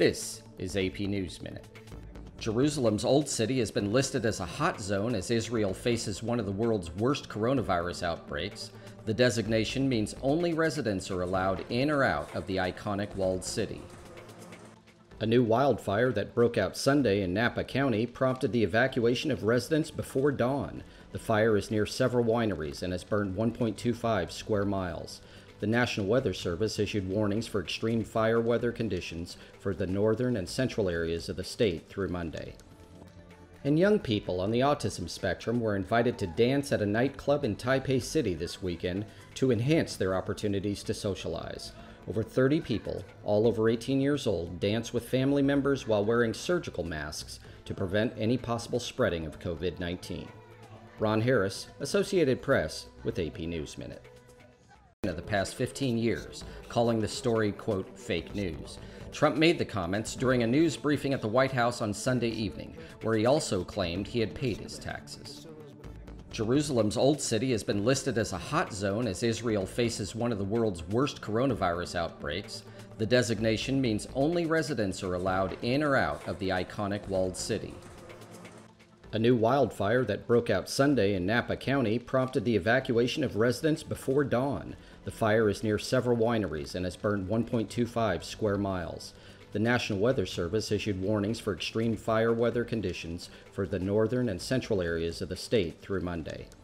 This is AP News Minute. Jerusalem's Old City has been listed as a hot zone as Israel faces one of the world's worst coronavirus outbreaks. The designation means only residents are allowed in or out of the iconic walled city. A new wildfire that broke out Sunday in Napa County prompted the evacuation of residents before dawn. The fire is near several wineries and has burned 1.25 square miles. The National Weather Service issued warnings for extreme fire weather conditions for the northern and central areas of the state through Monday. And young people on the autism spectrum were invited to dance at a nightclub in Taipei City this weekend to enhance their opportunities to socialize. Over 30 people, all over 18 years old, danced with family members while wearing surgical masks to prevent any possible spreading of COVID-19. Ron Harris, Associated Press, with AP News Minute. Of the past 15 years, calling the story, quote, fake news. Trump made the comments during a news briefing at the White House on Sunday evening, where he also claimed he had paid his taxes. Jerusalem's Old City has been listed as a hot zone as Israel faces one of the world's worst coronavirus outbreaks. The designation means only residents are allowed in or out of the iconic walled city. A new wildfire that broke out Sunday in Napa County prompted the evacuation of residents before dawn. The fire is near several wineries and has burned 1.25 square miles. The National Weather Service issued warnings for extreme fire weather conditions for the northern and central areas of the state through Monday.